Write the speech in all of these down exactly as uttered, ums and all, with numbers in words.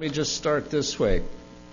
Let me just start this way.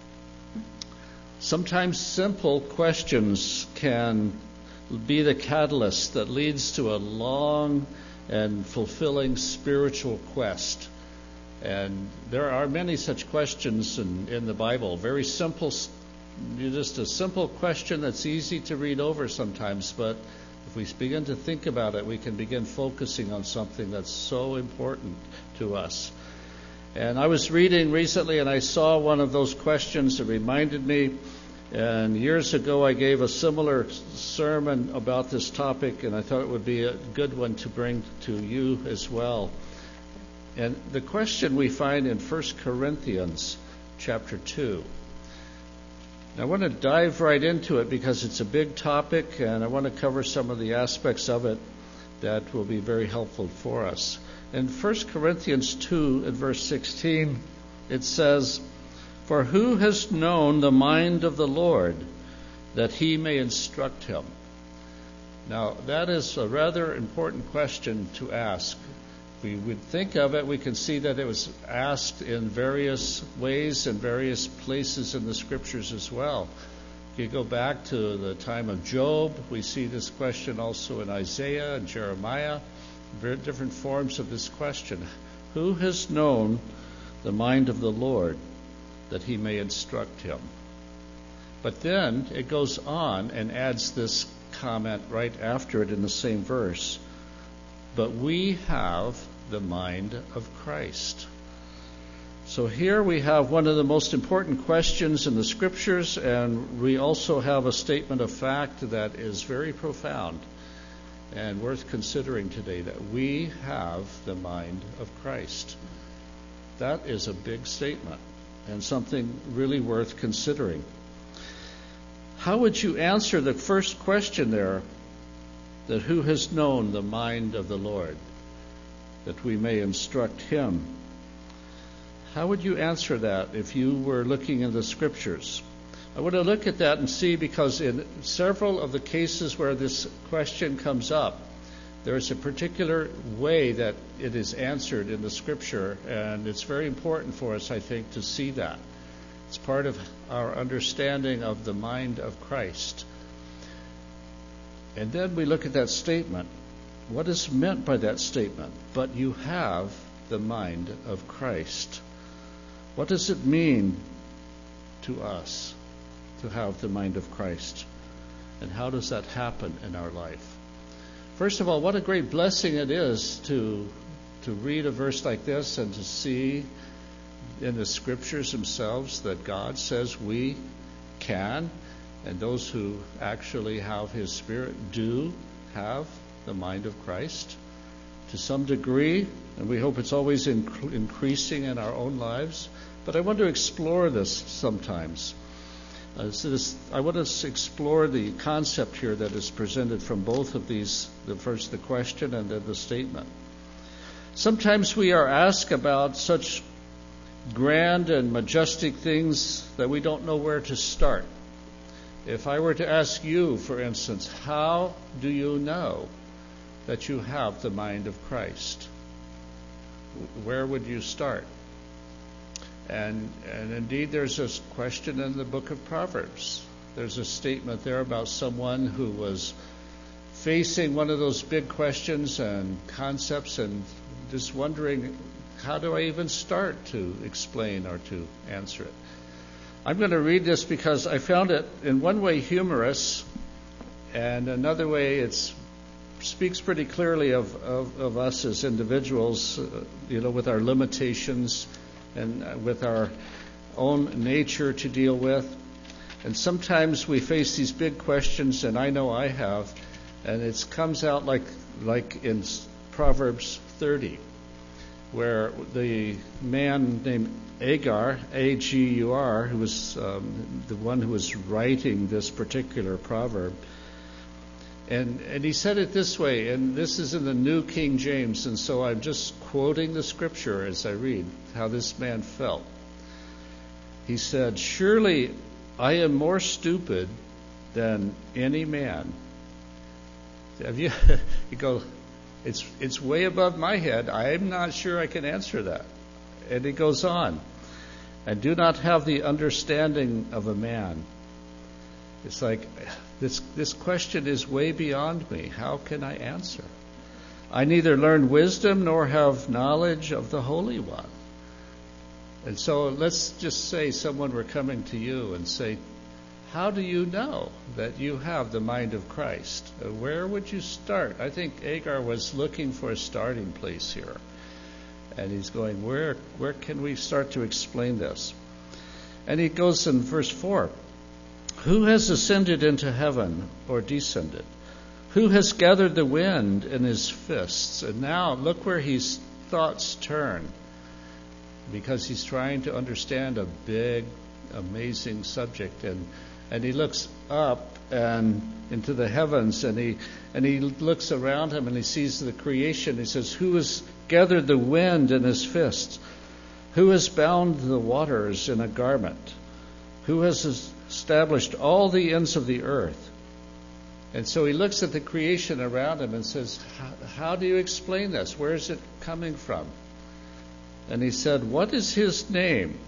Sometimes simple questions can be the catalyst that leads to a long and fulfilling spiritual quest. And there are many such questions in, in the Bible. Very simple, just a simple question that's easy to read over sometimes, but if we begin to think about it, we can begin focusing on something that's so important to us. And I was reading recently, and I saw one of those questions that reminded me. And years ago, I gave a similar sermon about this topic, and I thought it would be a good one to bring to you as well. And the question we find in First Corinthians chapter two. I want to dive right into it because it's a big topic, and I want to cover some of the aspects of it that will be very helpful for us. In First Corinthians two, at verse sixteen, it says, "For who has known the mind of the Lord, that he may instruct him?" Now, that is a rather important question to ask. If we would think of it, we can see that it was asked in various ways and various places in the Scriptures as well. If you go back to the time of Job, we see this question also in Isaiah and Jeremiah. Very different forms of this question. Who has known the mind of the Lord, that he may instruct him? But then it goes on and adds this comment right after it in the same verse. But we have the mind of Christ. So here we have one of the most important questions in the Scriptures, and we also have a statement of fact that is very profound and worth considering today, that we have the mind of Christ. That is a big statement and something really worth considering. How would you answer the first question there, that who has known the mind of the Lord, that we may instruct him? How would you answer that if you were looking in the Scriptures? I want to look at that and see, because in several of the cases where this question comes up, there is a particular way that it is answered in the Scripture, and it's very important for us, I think, to see that. It's part of our understanding of the mind of Christ. And then we look at that statement. What is meant by that statement? But you have the mind of Christ. What does it mean to us to have the mind of Christ? And how does that happen in our life? First of all, what a great blessing it is to to read a verse like this and to see in the Scriptures themselves that God says we can, and those who actually have His Spirit do have the mind of Christ to some degree, and we hope it's always inc- increasing in our own lives. But I want to explore this sometimes. Uh, so this, I want to explore the concept here that is presented from both of these, the first the question and then the statement. Sometimes we are asked about such grand and majestic things that we don't know where to start. If I were to ask you, for instance, how do you know that you have the mind of Christ? Where would you start? And, and indeed, there's a question in the book of Proverbs. There's a statement there about someone who was facing one of those big questions and concepts and just wondering, how do I even start to explain or to answer it? I'm going to read this because I found it in one way humorous, and another way it speaks pretty clearly of, of, of us as individuals, uh, you know, with our limitations and with our own nature to deal with. And sometimes we face these big questions, and I know I have, and it comes out like like in Proverbs thirty, where the man named Agur, A G U R, who was um, the one who was writing this particular proverb, and and he said it this way, and this is in the New King James, and so I'm just quoting the Scripture as I read how this man felt. He said, "Surely I am more stupid than any man." Have you? You go, it's it's way above my head. I'm not sure I can answer that. And it goes on. and do not have the understanding of a man. It's like, this, this question is way beyond me. How can I answer? I neither learn wisdom nor have knowledge of the Holy One. And so let's just say someone were coming to you and say, how do you know that you have the mind of Christ? Uh, where would you start? I think Agar was looking for a starting place here. And he's going, where, where can we start to explain this? And he goes in verse four. Who has ascended into heaven or descended? Who has gathered the wind in his fists? And now look where his thoughts turn, because he's trying to understand a big, amazing subject. And and he looks up and into the heavens, and he and he looks around him and he sees the creation. He says, who has gathered the wind in his fists? Who has bound the waters in a garment? Who has established all the ends of the earth? And so he looks at the creation around him and says, how do you explain this? Where is it coming from? And he said, what is his name?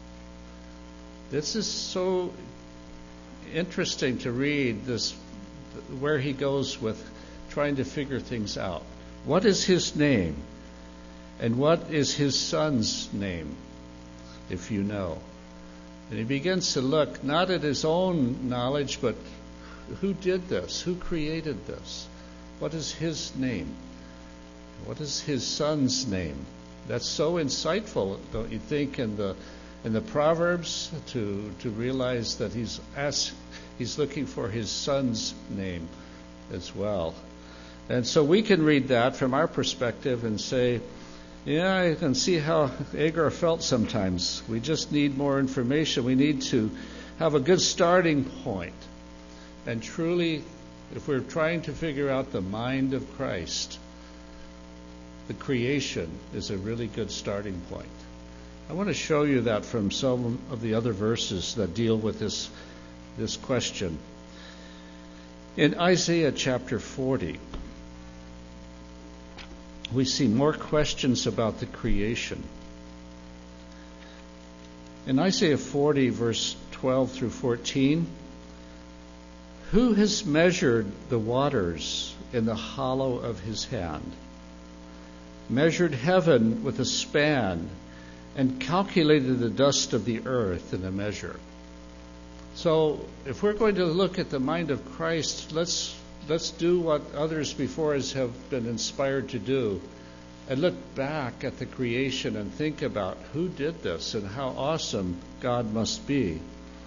This is so interesting to read, this, where he goes with trying to figure things out. What is his name? And what is his son's name, if you know? And he begins to look not at his own knowledge, but who did this? Who created this? What is his name? What is his son's name? That's so insightful, don't you think, in the in the Proverbs, to to realize that he's asked, he's looking for his son's name as well. And so we can read that from our perspective and say, yeah, I can see how Agar felt sometimes. We just need more information. We need to have a good starting point. And truly, if we're trying to figure out the mind of Christ, the creation is a really good starting point. I want to show you that from some of the other verses that deal with this, this question. In Isaiah chapter forty, we see more questions about the creation. In Isaiah forty, verse twelve through fourteen, who has measured the waters in the hollow of his hand, measured heaven with a span, and calculated the dust of the earth in a measure? So if we're going to look at the mind of Christ, let's let's do what others before us have been inspired to do, and look back at the creation and think about who did this and how awesome God must be.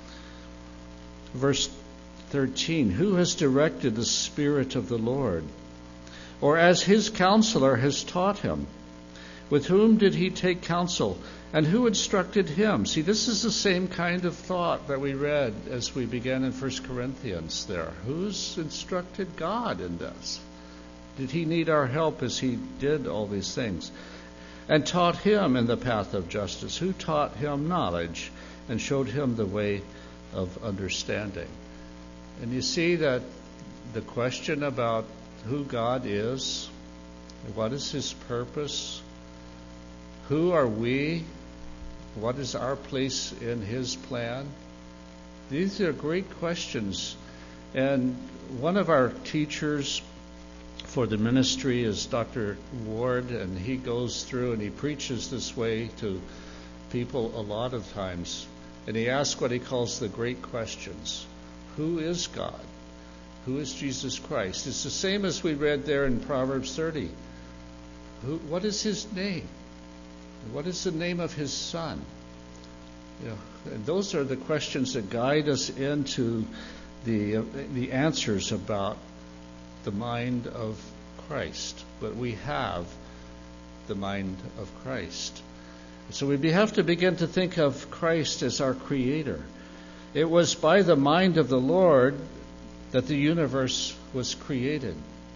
Verse thirteen, who has directed the Spirit of the Lord? Or as his counselor has taught him? With whom did he take counsel? And who instructed him? See, this is the same kind of thought that we read as we began in First Corinthians there. Who's instructed God in this? Did he need our help as he did all these things? And taught him in the path of justice? Who taught him knowledge and showed him the way of understanding? And you see that the question about who God is, what is his purpose, who are we, what is our place in his plan? These are great questions. And one of our teachers for the ministry is Doctor Ward, and he goes through and he preaches this way to people a lot of times. And he asks what he calls the great questions. Who is God? Who is Jesus Christ? It's the same as we read there in Proverbs thirty. Who, what is his name? What is the name of his son? You know, and those are the questions that guide us into the uh, the answers about the mind of Christ. But we have the mind of Christ. So we have to begin to think of Christ as our creator. It was by the mind of the Lord that the universe was created.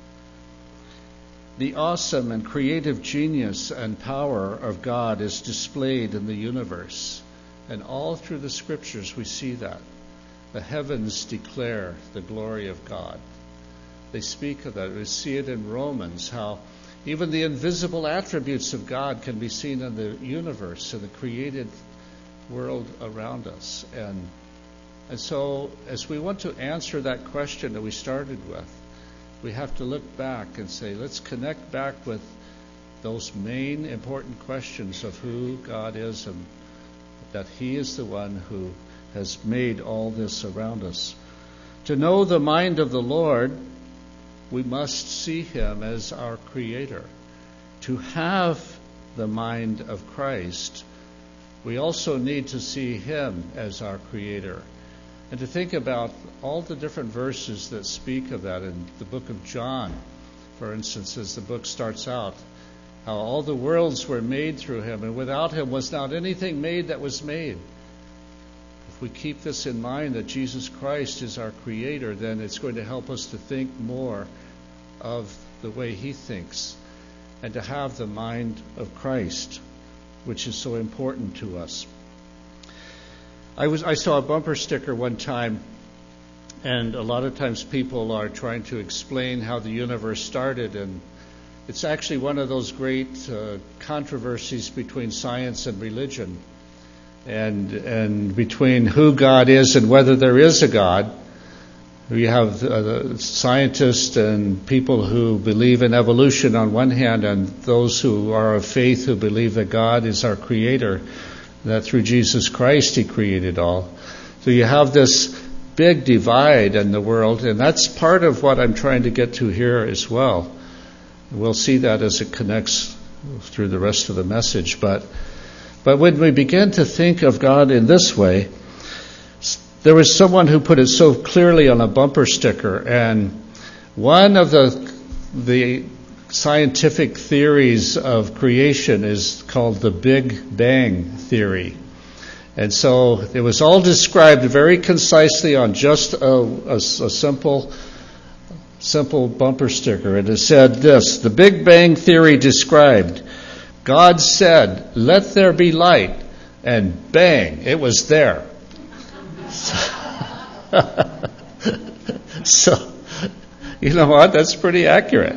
The awesome and creative genius and power of God is displayed in the universe. And all through the scriptures we see that. The heavens declare the glory of God. They speak of that. We see it in Romans, how even the invisible attributes of God can be seen in the universe and the created world around us. And and so as we want to answer that question that we started with, we have to look back and say, let's connect back with those main important questions of who God is and that He is the one who has made all this around us. To know the mind of the Lord, we must see Him as our Creator. To have the mind of Christ, we also need to see Him as our Creator. And to think about all the different verses that speak of that in the book of John, for instance, as the book starts out, how all the worlds were made through Him, and without Him was not anything made that was made. If we keep this in mind, that Jesus Christ is our Creator, then it's going to help us to think more of the way He thinks and to have the mind of Christ, which is so important to us. I was I saw a bumper sticker one time, and a lot of times people are trying to explain how the universe started, and it's actually one of those great uh, controversies between science and religion, and and between who God is and whether there is a God. We have uh, scientists and people who believe in evolution on one hand, and those who are of faith who believe that God is our Creator, that through Jesus Christ He created all. So you have this big divide in the world, and that's part of what I'm trying to get to here as well. We'll see that as it connects through the rest of the message. But but when we begin to think of God in this way, there was someone who put it so clearly on a bumper sticker, and one of the the scientific theories of creation is called the Big Bang theory. And so it was all described very concisely on just a, a, a simple simple bumper sticker. And it said this: the Big Bang theory described, God said, "Let there be light," and bang, it was there. So, you know what? That's pretty accurate.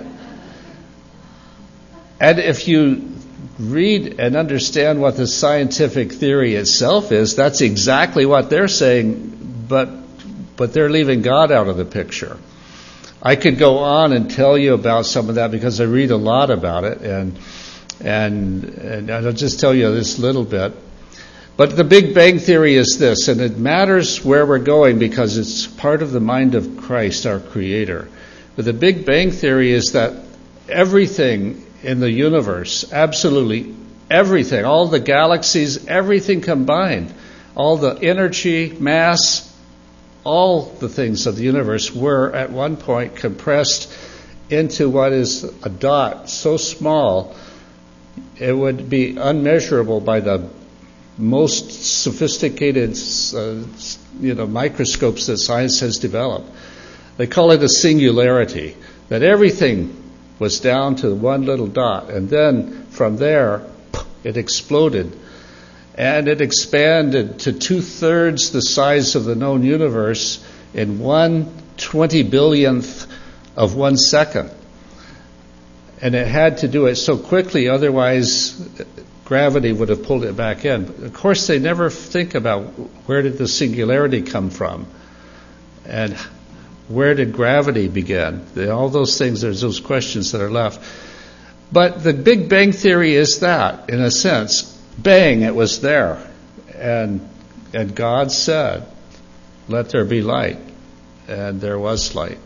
And if you read and understand what the scientific theory itself is, that's exactly what they're saying, but but they're leaving God out of the picture. I could go on and tell you about some of that because I read a lot about it, and and and I'll just tell you this little bit. But the Big Bang theory is this, and it matters where we're going because it's part of the mind of Christ, our Creator. But the Big Bang theory is that everything in the universe, absolutely everything, all the galaxies, everything combined, all the energy, mass, all the things of the universe were at one point compressed into what is a dot so small it would be unmeasurable by the most sophisticated uh, you know, microscopes that science has developed. They call it a singularity, that everything was down to one little dot, and then from there it exploded, and it expanded to two-thirds the size of the known universe in one twenty billionth of one second. And it had to do it so quickly, otherwise gravity would have pulled it back in. But of course, they never think about where did the singularity come from, and where did gravity begin? All those things, there's those questions that are left. But the Big Bang theory is that, in a sense, bang, it was there. And and God said, "Let there be light." And there was light.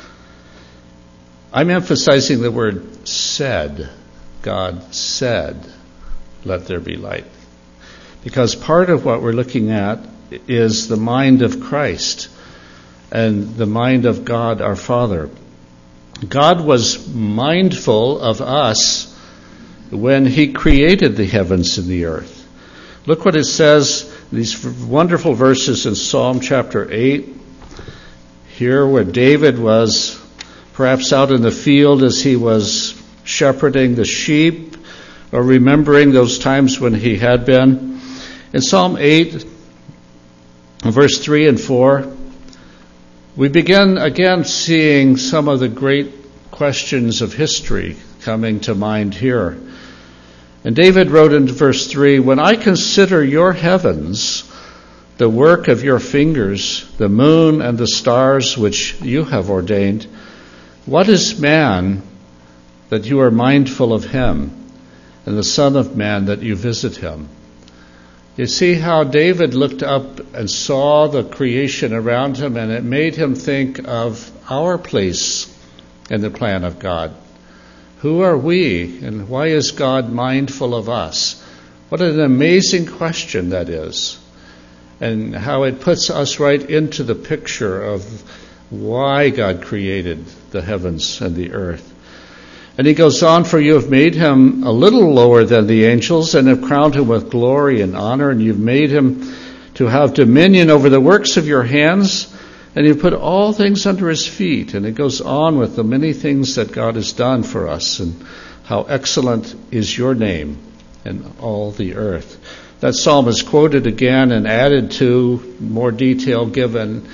I'm emphasizing the word said. God said, "Let there be light." Because part of what we're looking at is the mind of Christ and the mind of God our Father. God was mindful of us when He created the heavens and the earth. Look what it says, these wonderful verses in Psalm chapter eight, here where David was perhaps out in the field as he was shepherding the sheep, or remembering those times when he had been. In Psalm eight, verse three and four, we begin again seeing some of the great questions of history coming to mind here. And David wrote in verse three, "When I consider your heavens, the work of your fingers, the moon and the stars which you have ordained, what is man that you are mindful of him, and the Son of Man that you visit him?" You see how David looked up and saw the creation around him, and it made him think of our place in the plan of God. Who are we, and why is God mindful of us? What an amazing question that is, and how it puts us right into the picture of why God created the heavens and the earth. And he goes on, "For you have made him a little lower than the angels, and have crowned him with glory and honor, and you've made him to have dominion over the works of your hands, and you put all things under his feet." And it goes on with the many things that God has done for us, and how excellent is your name in all the earth. That psalm is quoted again and added to, more detail given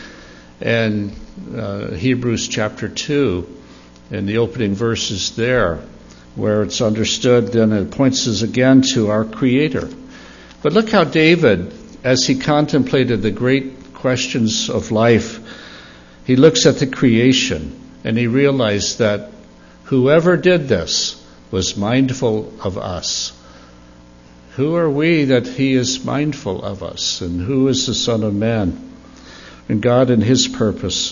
in uh, Hebrews chapter two, in the opening verses there, where it's understood, then it points us again to our Creator. But look how David, as he contemplated the great questions of life, he looks at the creation, and he realized that whoever did this was mindful of us. Who are we that he is mindful of us? And who is the Son of Man? And God in his purpose.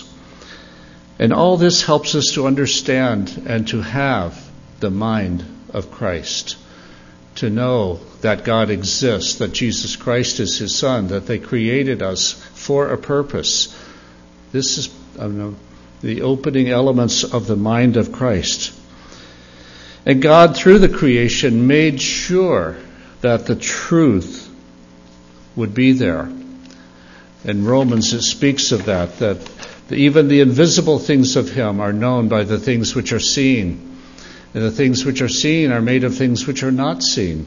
And all this helps us to understand and to have the mind of Christ, to know that God exists, that Jesus Christ is his Son, that they created us for a purpose. This is I don't know, the opening elements of the mind of Christ. And God, through the creation, made sure that the truth would be there. In Romans it speaks of that, that even the invisible things of him are known by the things which are seen. And the things which are seen are made of things which are not seen.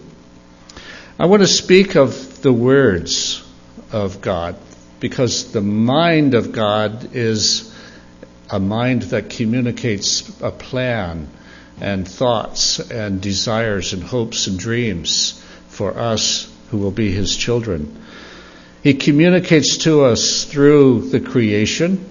I want to speak of the words of God, because the mind of God is a mind that communicates a plan and thoughts and desires and hopes and dreams for us who will be his children. He communicates to us through the creation,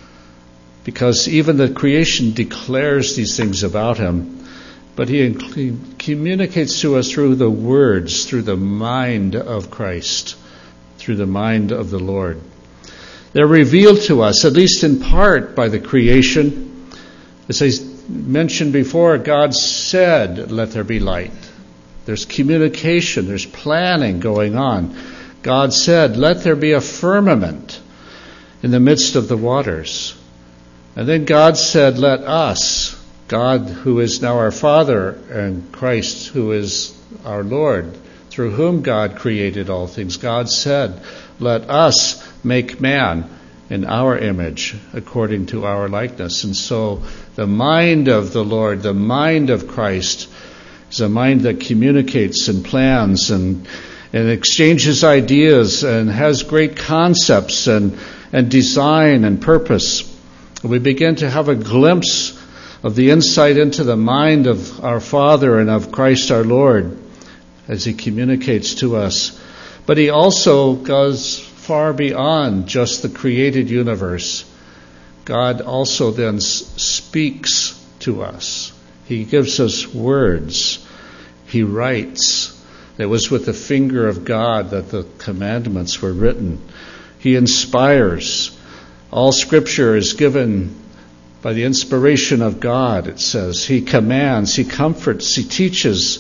because even the creation declares these things about him. But he communicates to us through the words, through the mind of Christ, through the mind of the Lord. They're revealed to us, at least in part, by the creation. As I mentioned before, God said, "Let there be light." There's communication, there's planning going on. God said, "Let there be a firmament in the midst of the waters." And then God said, "Let us," God who is now our Father, and Christ who is our Lord, through whom God created all things, God said, "Let us make man in our image, according to our likeness." And so the mind of the Lord, the mind of Christ, is a mind that communicates and plans and, and exchanges ideas and has great concepts and, and design and purpose. We begin to have a glimpse of the insight into the mind of our Father and of Christ our Lord as he communicates to us. But he also goes far beyond just the created universe. God also then speaks to us. He gives us words. He writes. It was with the finger of God that the commandments were written. He inspires. All Scripture is given by the inspiration of God, it says. He commands, he comforts, he teaches,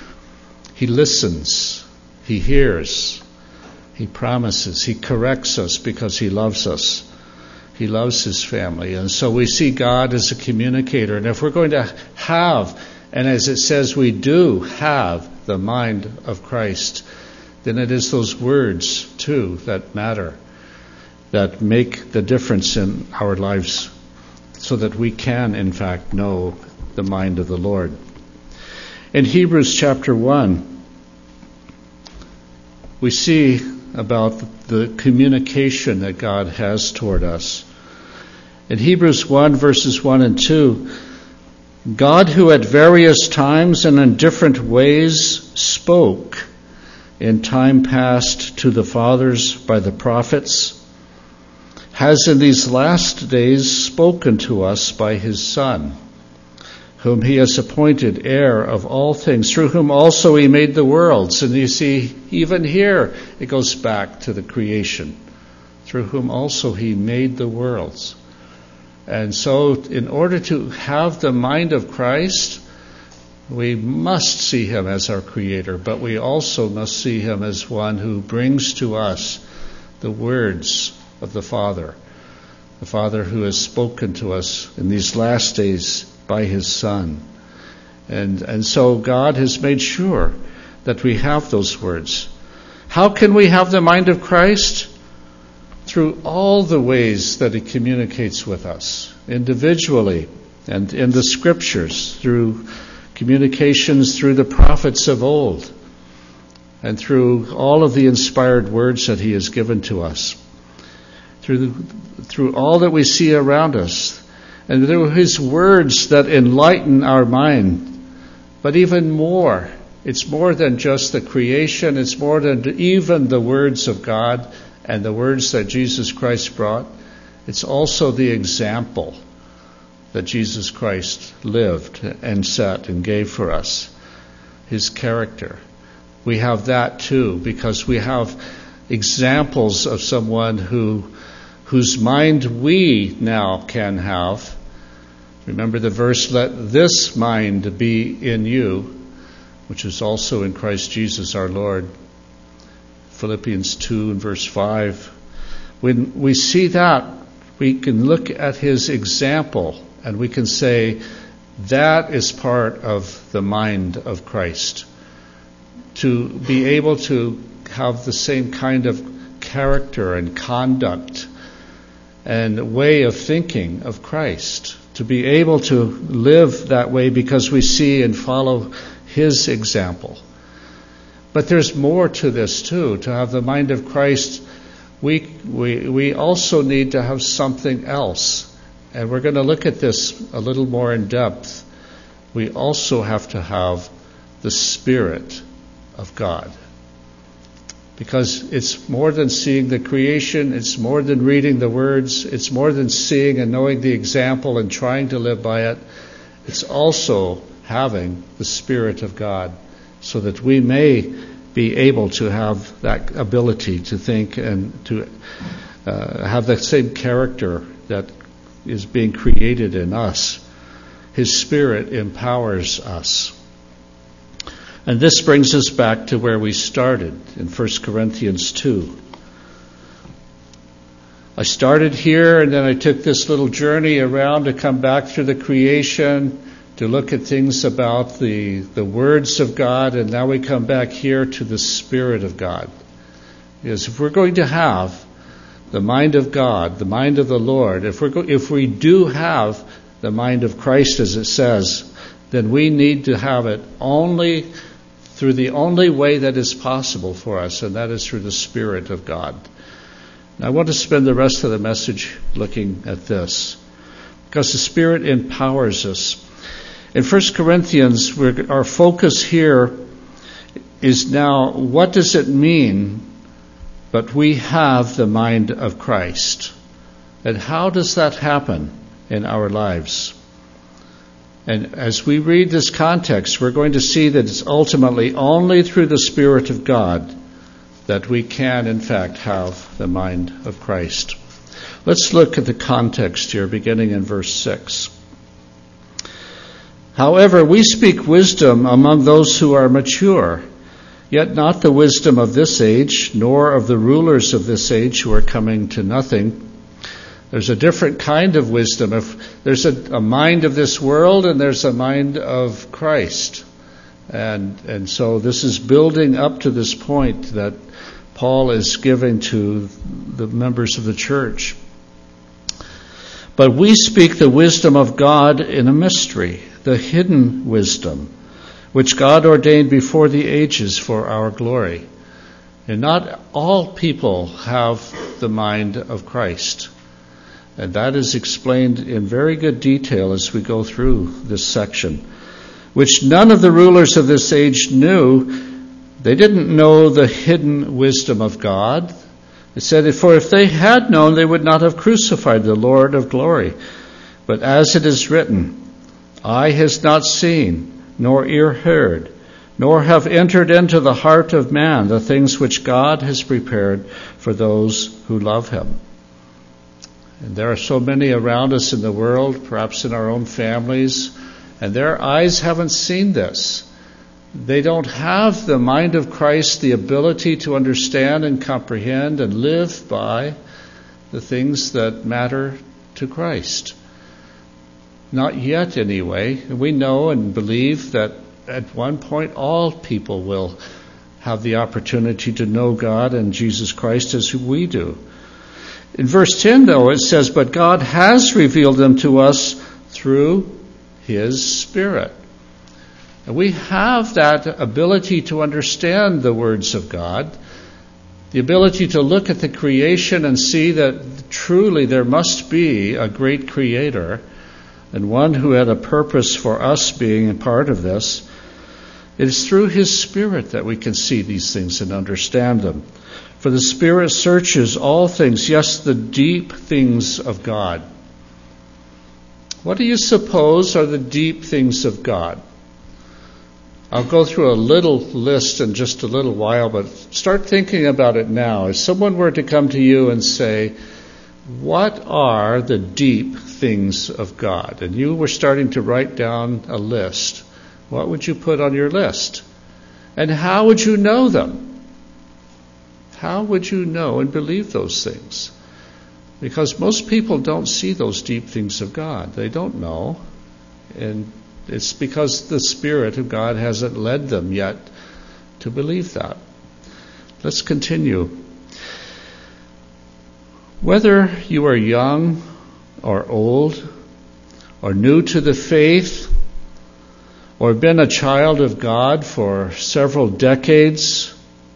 he listens, he hears, he promises, he corrects us because he loves us. He loves his family. And so we see God as a communicator. And if we're going to have, and as it says we do have, the mind of Christ, then it is those words, too, that matter, that make the difference in our lives, so that we can, in fact, know the mind of the Lord. In Hebrews chapter one, we see about the communication that God has toward us. In Hebrews one, verses one and two, God, who at various times and in different ways spoke in time past to the fathers by the prophets, has in these last days spoken to us by his Son, whom he has appointed heir of all things, through whom also he made the worlds. And you see, even here, it goes back to the creation, through whom also he made the worlds. And so, in order to have the mind of Christ, we must see him as our creator, but we also must see him as one who brings to us the words of the Father, the Father who has spoken to us in these last days by his Son. And, and so God has made sure that we have those words. How can we have the mind of Christ? Through all the ways that he communicates with us, individually and in the scriptures, through communications through the prophets of old, and through all of the inspired words that he has given to us, through, through all that we see around us, and through his words that enlighten our mind. But even more, it's more than just the creation, it's more than even the words of God and the words that Jesus Christ brought. It's also the example that Jesus Christ lived and set and gave for us, his character. We have that too, because we have examples of someone who whose mind we now can have. Remember the verse, let this mind be in you, which is also in Christ Jesus our Lord. Philippians two and verse five. When we see that, we can look at his example and we can say that is part of the mind of Christ. To be able to have the same kind of character and conduct and way of thinking of Christ. To be able to live that way because we see and follow his example. But there's more to this too. To have the mind of Christ, we we we also need to have something else. And we're going to look at this a little more in depth. We also have to have the Spirit of God. Because it's more than seeing the creation, it's more than reading the words, it's more than seeing and knowing the example and trying to live by it. It's also having the Spirit of God, so that we may be able to have that ability to think and to uh, have that same character that is being created in us. His Spirit empowers us. And this brings us back to where we started in First Corinthians two. I started here and then I took this little journey around to come back through the creation, to look at things about the, the words of God, and now we come back here to the Spirit of God. Because if we're going to have the mind of God, the mind of the Lord, if we're go, if we do have the mind of Christ as it says, then we need to have it only through the only way that is possible for us, and that is through the Spirit of God. And I want to spend the rest of the message looking at this, because the Spirit empowers us. In First Corinthians, we're, our focus here is now, what does it mean, but we have the mind of Christ? And how does that happen in our lives? And as we read this context, we're going to see that it's ultimately only through the Spirit of God that we can, in fact, have the mind of Christ. Let's look at the context here, beginning in verse six. However, we speak wisdom among those who are mature, yet not the wisdom of this age, nor of the rulers of this age who are coming to nothing. There's a different kind of wisdom. If there's a, a mind of this world and there's a mind of Christ. And and so this is building up to this point that Paul is giving to the members of the church. But we speak the wisdom of God in a mystery, the hidden wisdom, which God ordained before the ages for our glory. And not all people have the mind of Christ. And that is explained in very good detail as we go through this section, which none of the rulers of this age knew. They didn't know the hidden wisdom of God. It said, for if they had known, they would not have crucified the Lord of glory. But as it is written, eye has not seen, nor ear heard, nor have entered into the heart of man the things which God has prepared for those who love him. And there are so many around us in the world, perhaps in our own families, and their eyes haven't seen this. They don't have the mind of Christ, the ability to understand and comprehend and live by the things that matter to Christ. Not yet, anyway. We know and believe that at one point all people will have the opportunity to know God and Jesus Christ as we do. In verse ten, though, it says, but God has revealed them to us through his Spirit. And we have that ability to understand the words of God, the ability to look at the creation and see that truly there must be a great creator and one who had a purpose for us being a part of this. It is through his Spirit that we can see these things and understand them. For the Spirit searches all things, yes, the deep things of God. What do you suppose are the deep things of God? I'll go through a little list in just a little while, but start thinking about it now. If someone were to come to you and say, what are the deep things of God? And you were starting to write down a list. What would you put on your list? And how would you know them? How would you know and believe those things? Because most people don't see those deep things of God. They don't know. And it's because the Spirit of God hasn't led them yet to believe that. Let's continue. Whether you are young or old or new to the faith or been a child of God for several decades,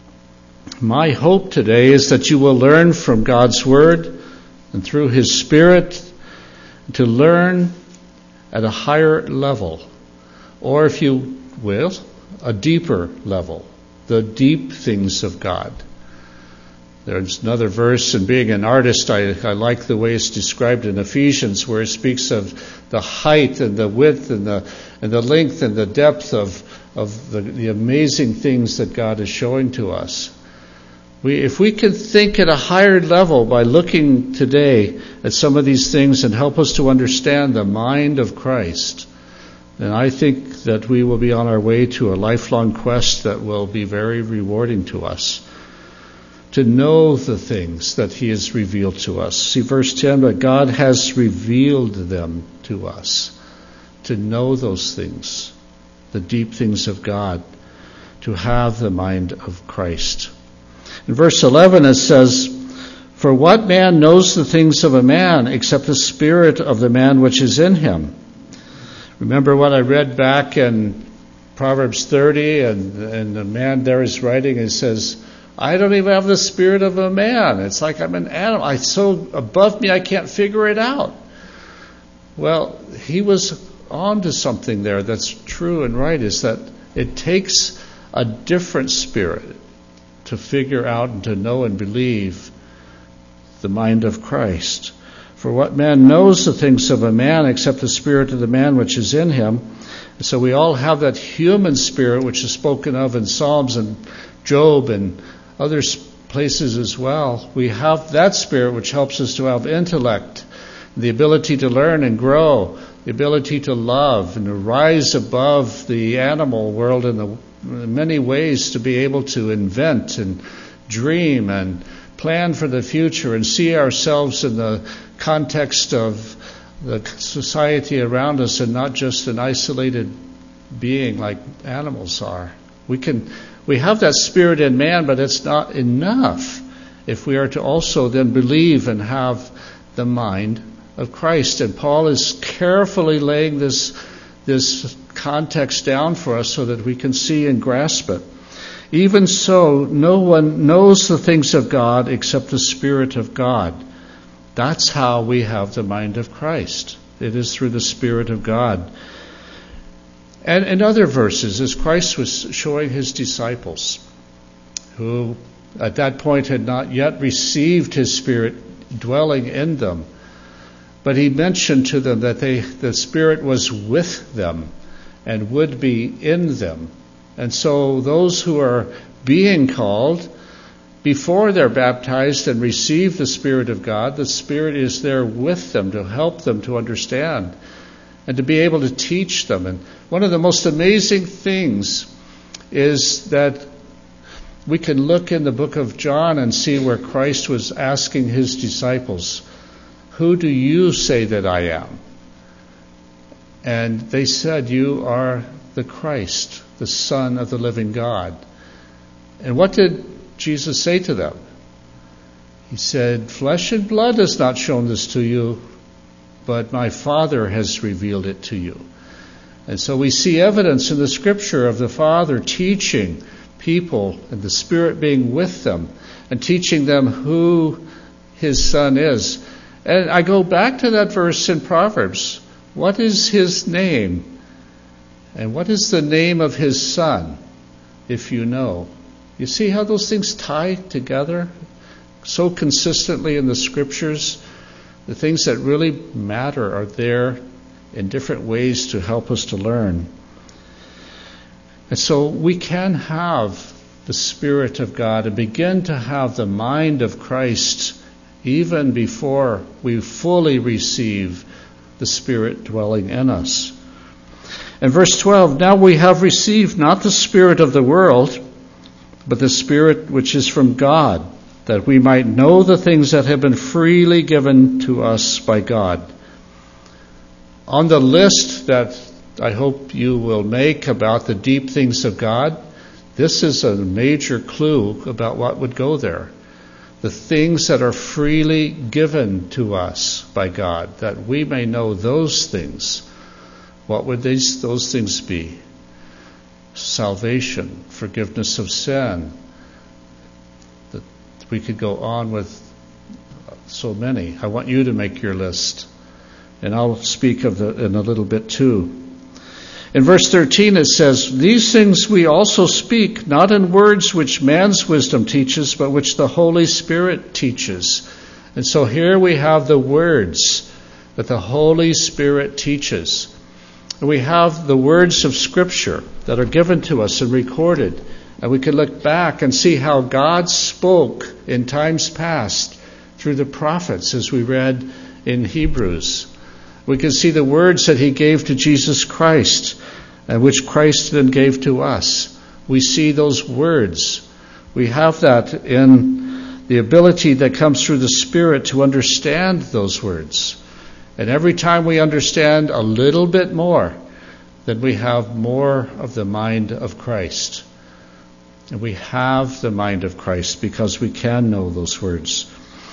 my hope today is that you will learn from God's Word and through His Spirit to learn at a higher level, or if you will, a deeper level, the deep things of God. There's another verse, and being an artist, I, I like the way it's described in Ephesians, where it speaks of the height and the width and the and the length and the depth of of the, the amazing things that God is showing to us. We, if we can think at a higher level by looking today at some of these things and help us to understand the mind of Christ, then I think that we will be on our way to a lifelong quest that will be very rewarding to us. To know the things that He has revealed to us. See verse ten, but God has revealed them to us. To know those things, the deep things of God, to have the mind of Christ. In verse eleven it says, for what man knows the things of a man except the spirit of the man which is in him? Remember what I read back in Proverbs thirty, and, and the man there is writing and says, I don't even have the spirit of a man. It's like I'm an animal. It's so above me I can't figure it out. Well, he was on to something there that's true and right, is that it takes a different spirit to figure out and to know and believe the mind of Christ. For what man knows the things of a man except the spirit of the man which is in him? And so we all have that human spirit which is spoken of in Psalms and Job and other places as well. We have that spirit which helps us to have intellect, the ability to learn and grow, the ability to love and to rise above the animal world in, the, in many ways, to be able to invent and dream and plan for the future and see ourselves in the context of the society around us and not just an isolated being like animals are. We can we have that spirit in man, but it's not enough if we are to also then believe and have the mind of Christ. And Paul is carefully laying this this context down for us so that we can see and grasp it. Even so, no one knows the things of God except the Spirit of God. That's how we have the mind of Christ. It is through the Spirit of God. And in other verses, as Christ was showing his disciples, who at that point had not yet received his Spirit dwelling in them, but he mentioned to them that they, the Spirit was with them and would be in them. And so those who are being called, before they're baptized and receive the Spirit of God, the Spirit is there with them to help them to understand and to be able to teach them. And one of the most amazing things is that we can look in the book of John and see where Christ was asking his disciples, "Who do you say that I am?" And they said, "You are the Christ, the Son of the living God." And what did Jesus say to them? He said, "Flesh and blood has not shown this to you, but my Father has revealed it to you." And so we see evidence in the Scripture of the Father teaching people and the Spirit being with them and teaching them who his Son is. And I go back to that verse in Proverbs. What is his name? And what is the name of his Son, if you know? You see how those things tie together so consistently in the Scriptures? The things that really matter are there in different ways to help us to learn. And so we can have the Spirit of God and begin to have the mind of Christ even before we fully receive the Spirit dwelling in us. In verse twelve, "Now we have received not the spirit of the world, but the Spirit which is from God, that we might know the things that have been freely given to us by God." On the list that I hope you will make about the deep things of God, this is a major clue about what would go there. The things that are freely given to us by God, that we may know those things. What would these, those things be? Salvation, forgiveness of sin. That we could go on with so many. I want you to make your list. And I'll speak of the in a little bit too. In verse thirteen it says, "These things we also speak, not in words which man's wisdom teaches, but which the Holy Spirit teaches." And so here we have the words that the Holy Spirit teaches. And we have the words of Scripture that are given to us and recorded. And we can look back and see how God spoke in times past through the prophets, as we read in Hebrews. We can see the words that he gave to Jesus Christ, and which Christ then gave to us. We see those words. We have that in the ability that comes through the Spirit to understand those words. And every time we understand a little bit more, then we have more of the mind of Christ. And we have the mind of Christ because we can know those words.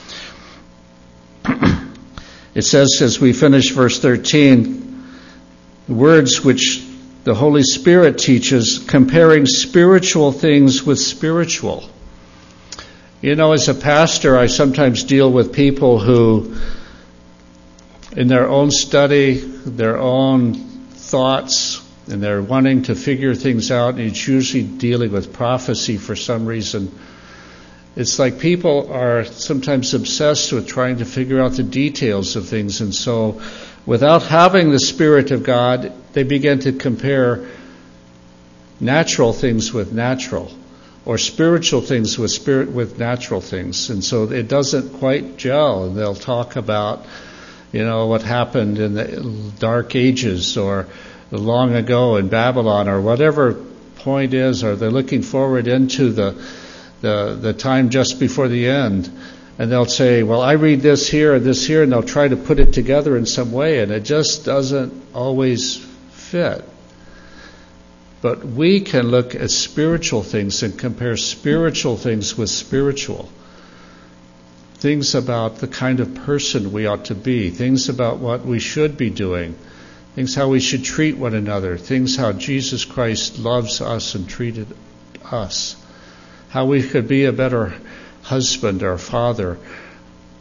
It says, as we finish verse thirteen, words which the Holy Spirit teaches, comparing spiritual things with spiritual. You know, as a pastor, I sometimes deal with people who, in their own study, their own thoughts, and they're wanting to figure things out, and it's usually dealing with prophecy for some reason. It's like people are sometimes obsessed with trying to figure out the details of things, and so without having the Spirit of God, they begin to compare natural things with natural, or spiritual things with spirit with natural things, and so it doesn't quite gel. And they'll talk about, you know, what happened in the Dark Ages or long ago in Babylon, or whatever point is, or they're looking forward into the the the time just before the end, and they'll say, well, I read this here and this here, and they'll try to put it together in some way, and it just doesn't always fit. But we can look at spiritual things and compare spiritual things with spiritual. Things about the kind of person we ought to be, things about what we should be doing, things how we should treat one another, things how Jesus Christ loves us and treated us, how we could be a better husband or father,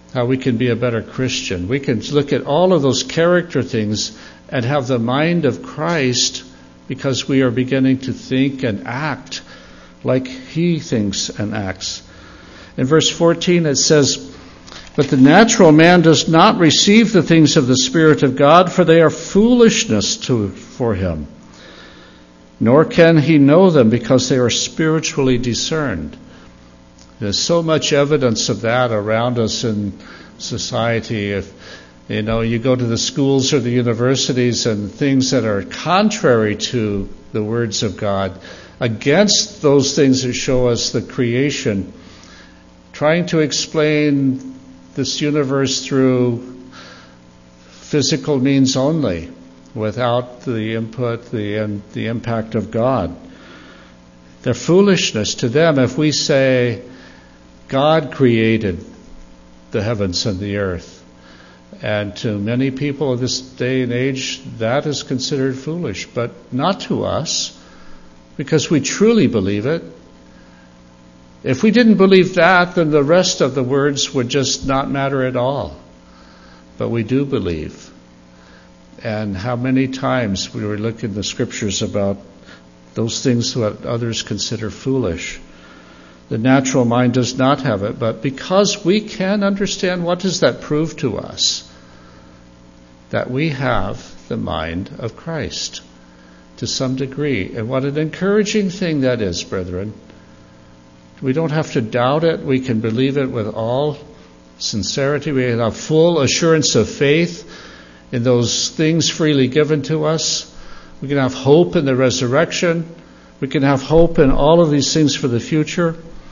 how we can be a better Christian. We can look at all of those character things and have the mind of Christ because we are beginning to think and act like he thinks and acts. In verse fourteen it says, "But the natural man does not receive the things of the Spirit of God, for they are foolishness to, for him. Nor can he know them because they are spiritually discerned." There's so much evidence of that around us in society. If you know, you go to the schools or the universities and things that are contrary to the words of God, against those things that show us the creation, trying to explain this universe through physical means only, without the input, the and the impact of God. They're foolishness to them if we say God created the heavens and the earth. And to many people of this day and age, that is considered foolish, but not to us, because we truly believe it. If we didn't believe that, then the rest of the words would just not matter at all. But we do believe. And how many times we were looking in the scriptures about those things that others consider foolish. The natural mind does not have it, but because we can understand, what does that prove to us? That we have the mind of Christ to some degree. And what an encouraging thing that is, brethren. We don't have to doubt it. We can believe it with all sincerity. We have full assurance of faith in those things freely given to us. We can have hope in the resurrection. We can have hope in all of these things for the future.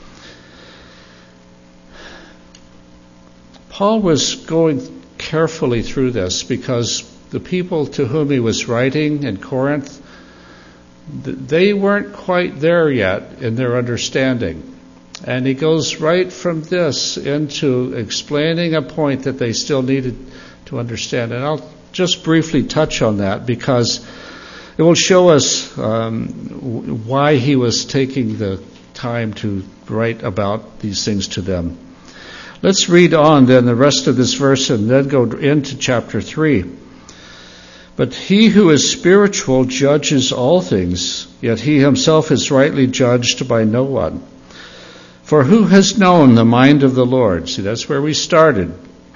Paul was going carefully through this because the people to whom he was writing in Corinth, they weren't quite there yet in their understanding. And he goes right from this into explaining a point that they still needed to understand. And I'll just briefly touch on that because it will show us um, why he was taking the time to write about these things to them. Let's read on then the rest of this verse and then go into chapter three. "But he who is spiritual judges all things, yet he himself is rightly judged by no one. For who has known the mind of the Lord?" See, that's where we started.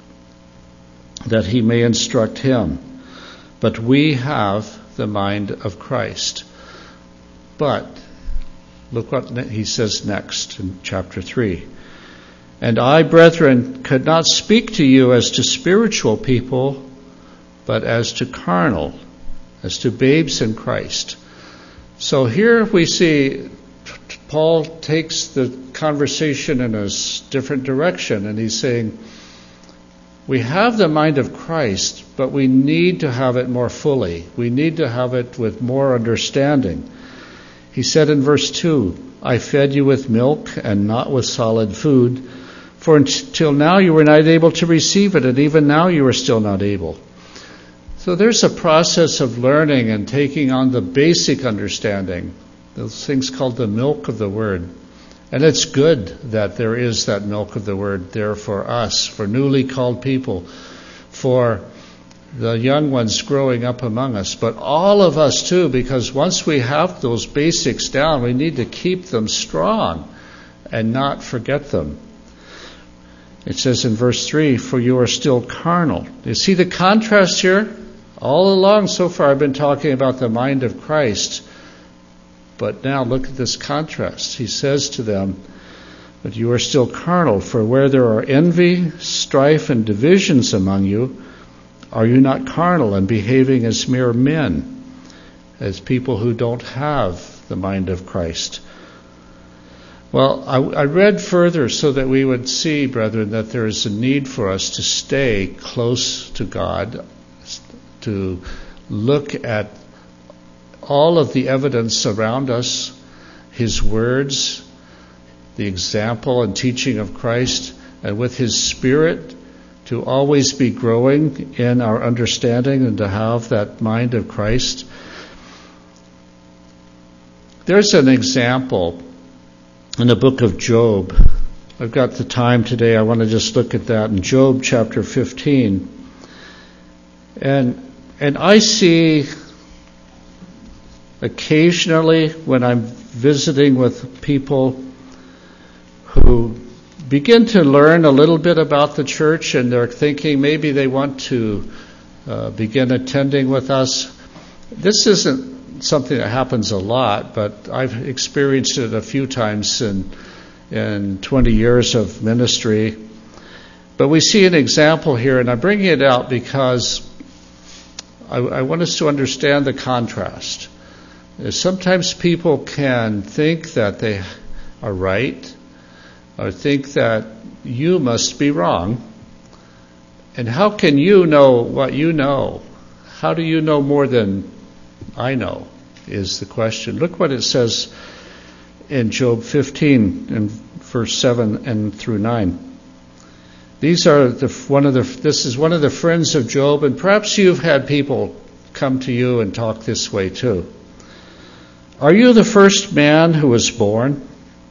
"That he may instruct him. But we have the mind of Christ." But, look what he says next in chapter three. "And I, brethren, could not speak to you as to spiritual people, but as to carnal, as to babes in Christ." So here we see Paul takes the conversation in a different direction, and he's saying, we have the mind of Christ, but we need to have it more fully. We need to have it with more understanding. He said in verse two, "I fed you with milk and not with solid food, for until now you were not able to receive it, and even now you are still not able." So there's a process of learning and taking on the basic understanding, those things called the milk of the Word. And it's good that there is that milk of the Word there for us, for newly called people, for the young ones growing up among us, but all of us too, because once we have those basics down, we need to keep them strong and not forget them. It says in verse three, "For you are still carnal." You see the contrast here? All along so far I've been talking about the mind of Christ. But now look at this contrast. He says to them, "But you are still carnal, for where there are envy, strife, and divisions among you, are you not carnal and behaving as mere men, as people who don't have the mind of Christ?" Well, I, I read further so that we would see, brethren, that there is a need for us to stay close to God, to look at all of the evidence around us, His words, the example and teaching of Christ, and with His Spirit to always be growing in our understanding and to have that mind of Christ. There's an example in the book of Job I've got the time today. I want to just look at that in Job chapter fifteen. And and I see occasionally when I'm visiting with people who begin to learn a little bit about the church, and they're thinking maybe they want to uh, begin attending with us. This isn't something that happens a lot, but I've experienced it a few times in in twenty years of ministry. But we see an example here, and I'm bringing it out because I, I want us to understand the contrast. Sometimes people can think that they are right, or think that you must be wrong. And how can you know what you know? How do you know more than I know, is the question. Look what it says in Job fifteen, in verse seven and through nine. These are the one of the. This is one of the friends of Job, and perhaps you've had people come to you and talk this way too. Are you the first man who was born?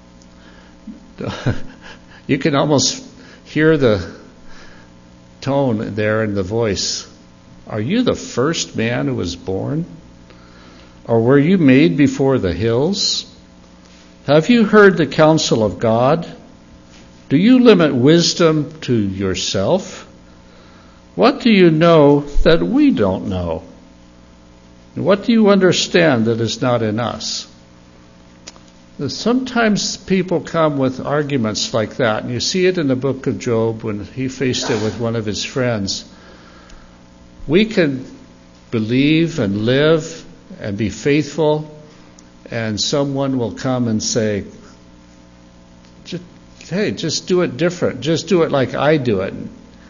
You can almost hear the tone there in the voice. Are you the first man who was born? Or were you made before the hills? Have you heard the counsel of God? Do you limit wisdom to yourself? What do you know that we don't know? And what do you understand that is not in us? Sometimes people come with arguments like that, and you see it in the book of Job when he faced it with one of his friends. We can believe and live and be faithful, and someone will come and say, hey, just do it different. Just do it like I do it.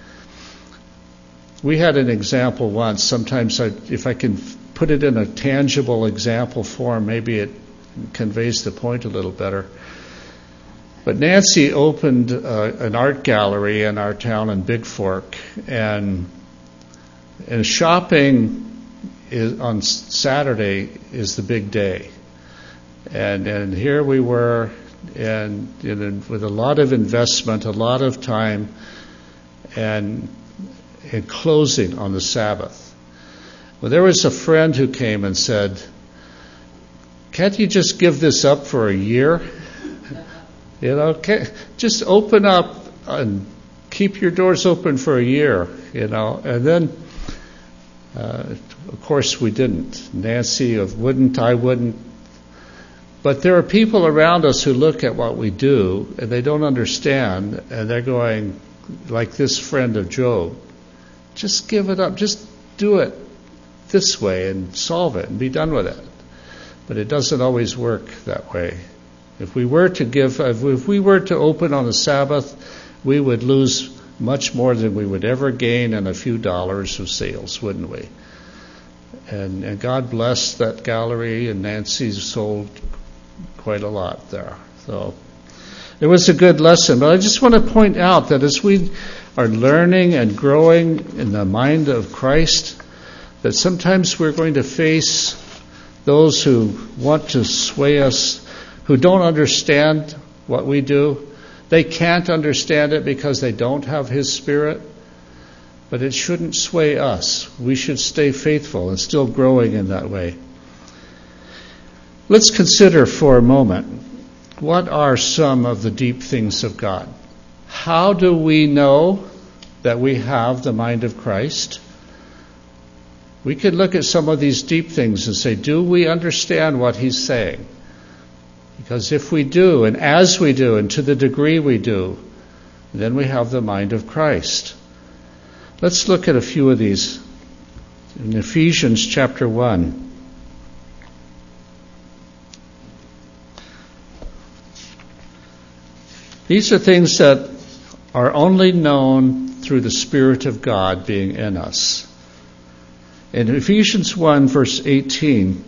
We had an example once. Sometimes I, if I can put it in a tangible example form, maybe it conveys the point a little better. But Nancy opened uh, an art gallery in our town in Big Fork, and, and shopping is, on Saturday is the big day. And and here we were, and, and with a lot of investment, a lot of time, and, and closing on the Sabbath. Well, there was a friend who came and said, can't you just give this up for a year? You know, can't, just open up and keep your doors open for a year, you know. And then, uh, of course, we didn't. Nancy wouldn't, I wouldn't. But there are people around us who look at what we do, and they don't understand, and they're going, like this friend of Job, just give it up. Just do it this way and solve it and be done with it. But it doesn't always work that way. If we were to give, if we were to open on the Sabbath, we would lose much more than we would ever gain in a few dollars of sales, wouldn't we? And, and God blessed that gallery, and Nancy sold quite a lot there. So it was a good lesson. But I just want to point out that as we are learning and growing in the mind of Christ, that sometimes we're going to face those who want to sway us, who don't understand what we do. They can't understand it because they don't have His Spirit. But it shouldn't sway us. We should stay faithful and still growing in that way. Let's consider for a moment, what are some of the deep things of God? How do we know that we have the mind of Christ? We could look at some of these deep things and say, do we understand what He's saying? Because if we do, and as we do, and to the degree we do, then we have the mind of Christ. Let's look at a few of these. In Ephesians chapter one. These are things that are only known through the Spirit of God being in us. In Ephesians one, verse eighteen,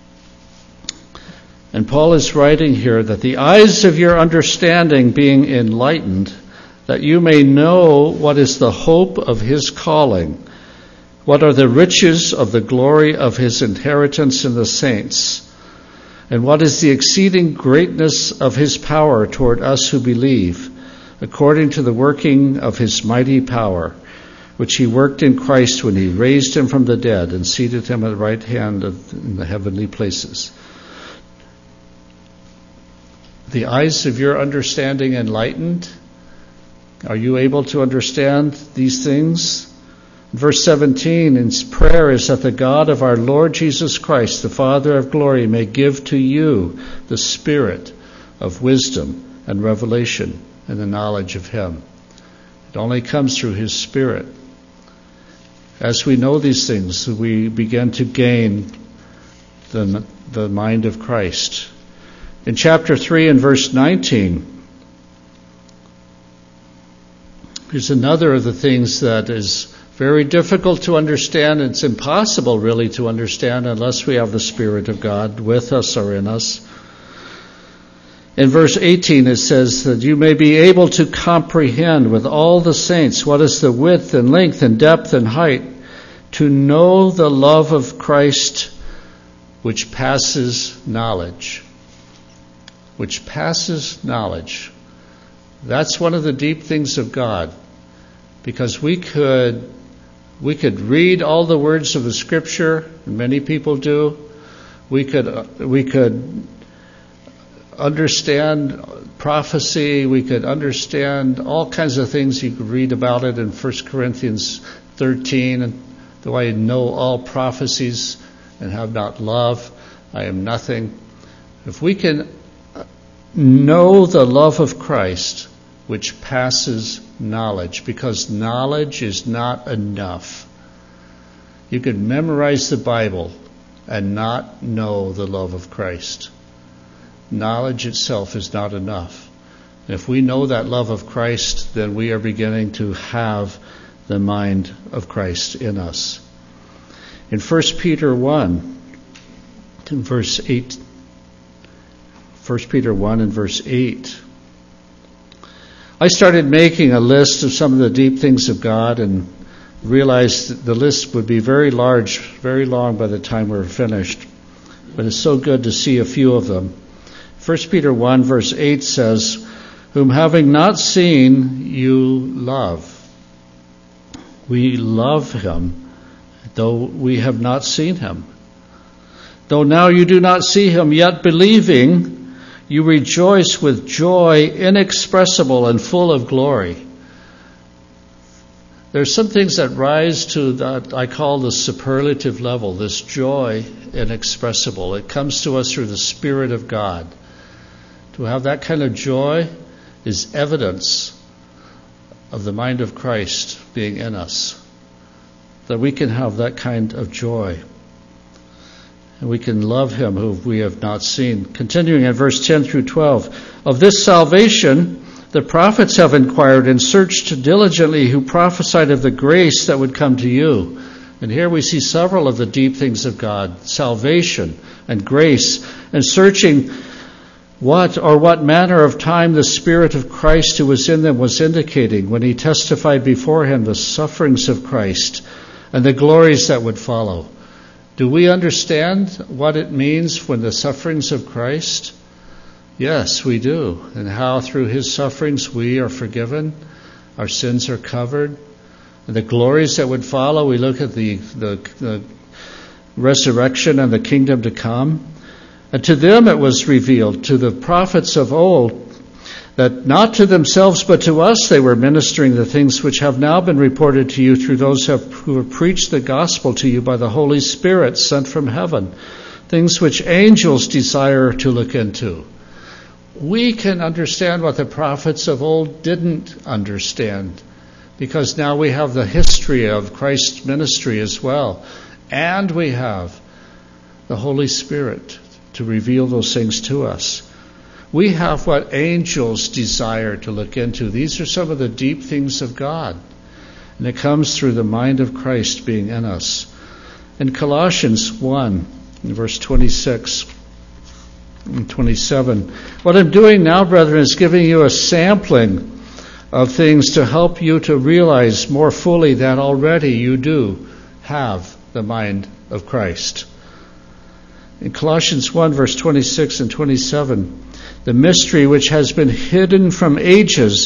and Paul is writing here that the eyes of your understanding being enlightened, that you may know what is the hope of His calling, what are the riches of the glory of His inheritance in the saints, and what is the exceeding greatness of His power toward us who believe, according to the working of his mighty power, which he worked in Christ when he raised him from the dead and seated him at the right hand of, in the heavenly places. The eyes of your understanding enlightened? Are you able to understand these things? Verse seventeen, his prayer is that the God of our Lord Jesus Christ, the Father of glory, may give to you the spirit of wisdom and revelation and the knowledge of him. It only comes through his Spirit. As we know these things, we begin to gain the, the mind of Christ. In chapter three and verse nineteen, here's another of the things that is very difficult to understand. It's impossible really to understand unless we have the Spirit of God with us or in us. In verse eighteen it says that you may be able to comprehend with all the saints what is the width and length and depth and height, to know the love of Christ which passes knowledge. Which passes knowledge. That's one of the deep things of God. Because we could we could read all the words of the Scripture, and many people do. We could uh, we could understand prophecy. We could understand all kinds of things. You could read about it in First Corinthians thirteen. And though I know all prophecies and have not love, I am nothing. If we can know the love of Christ, which passes knowledge, because knowledge is not enough. You can memorize the Bible and not know the love of Christ. Knowledge itself is not enough. And if we know that love of Christ, then we are beginning to have the mind of Christ in us. In First Peter one, in verse eight, First Peter one and verse eight, I started making a list of some of the deep things of God and realized that the list would be very large, very long by the time we were finished. But it's so good to see a few of them. First Peter one verse eight says, whom having not seen you love. We love him, though we have not seen him. Though now you do not see him, yet believing, you rejoice with joy inexpressible and full of glory. There's some things that rise to that I call the superlative level, this joy inexpressible. It comes to us through the Spirit of God. To have that kind of joy is evidence of the mind of Christ being in us. That we can have that kind of joy. And we can love him who we have not seen. Continuing at verse ten through twelve. Of this salvation the prophets have inquired and searched diligently, who prophesied of the grace that would come to you. And here we see several of the deep things of God. Salvation and grace. And searching what or what manner of time the Spirit of Christ who was in them was indicating when he testified beforehand the sufferings of Christ and the glories that would follow. Do we understand what it means when the sufferings of Christ? Yes, we do. And how through his sufferings we are forgiven, our sins are covered. And the glories that would follow, we look at the, the, the resurrection and the kingdom to come. And to them it was revealed, to the prophets of old, that not to themselves but to us they were ministering the things which have now been reported to you through those who have preached the gospel to you by the Holy Spirit sent from heaven, things which angels desire to look into. We can understand what the prophets of old didn't understand, because now we have the history of Christ's ministry as well, and we have the Holy Spirit to reveal those things to us. We have what angels desire to look into. These are some of the deep things of God. And it comes through the mind of Christ being in us. In Colossians one, in verse twenty-six and twenty-seven, what I'm doing now, brethren, is giving you a sampling of things to help you to realize more fully that already you do have the mind of Christ. In Colossians one, verse twenty-six and twenty-seven, the mystery which has been hidden from ages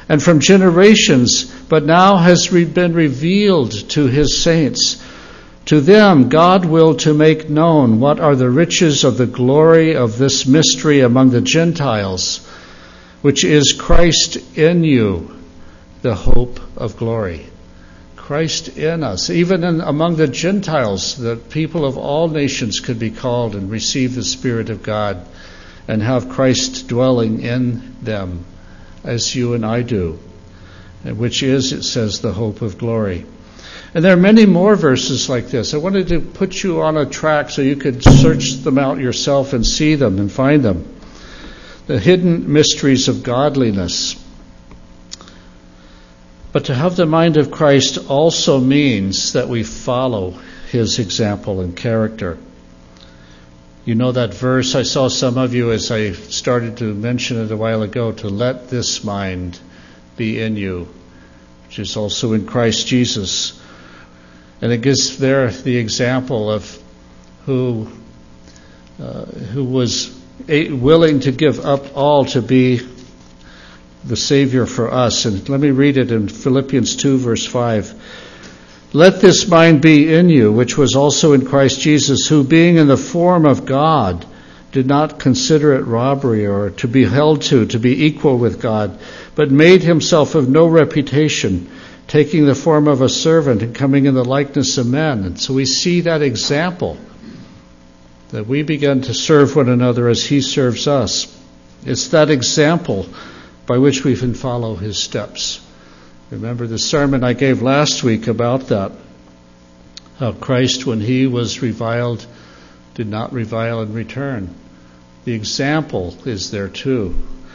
and from generations, but now has re- been revealed to his saints. To them God willed to make known what are the riches of the glory of this mystery among the Gentiles, which is Christ in you, the hope of glory. Christ in us. Even in, among the Gentiles, the people of all nations could be called and receive the Spirit of God and have Christ dwelling in them, as you and I do, which is, it says, the hope of glory. And there are many more verses like this. I wanted to put you on a track so you could search them out yourself and see them and find them. The hidden mysteries of godliness. But to have the mind of Christ also means that we follow his example and character. You know that verse, I saw some of you as I started to mention it a while ago, to let this mind be in you, which is also in Christ Jesus. And it gives there the example of who uh, who was a, willing to give up all to be the Savior for us. And let me read it in Philippians two, verse five. Let this mind be in you, which was also in Christ Jesus, who being in the form of God, did not consider it robbery or to be held to, to be equal with God, but made himself of no reputation, taking the form of a servant and coming in the likeness of men. And so we see that example, that we begin to serve one another as he serves us. It's that example by which we can follow his steps. Remember the sermon I gave last week about that, how Christ, when he was reviled, did not revile in return. The example is there too.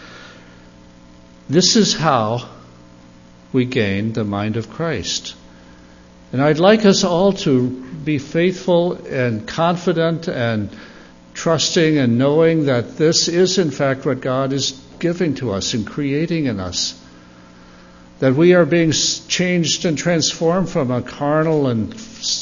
This is how we gain the mind of Christ. And I'd like us all to be faithful and confident and trusting and knowing that this is in fact what God is giving to us and creating in us. That we are being changed and transformed from a carnal and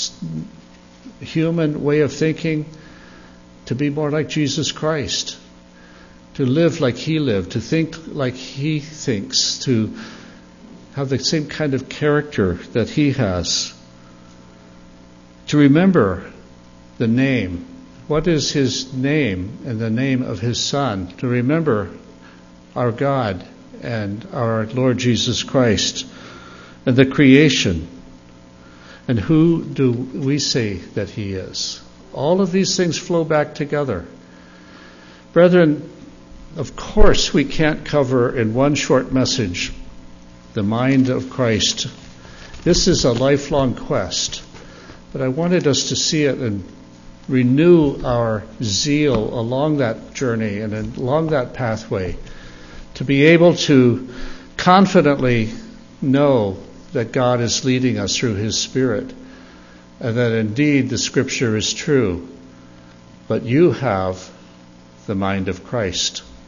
human way of thinking to be more like Jesus Christ, to live like he lived, to think like he thinks, to have the same kind of character that he has, to remember the name. What is his name and the name of his Son? To remember our God and our Lord Jesus Christ and the creation. And who do we say that he is? All of these things flow back together. Brethren, of course we can't cover in one short message the mind of Christ. This is a lifelong quest. But I wanted us to see it and renew our zeal along that journey and along that pathway, to be able to confidently know that God is leading us through his Spirit, and that indeed the Scripture is true. But you have the mind of Christ.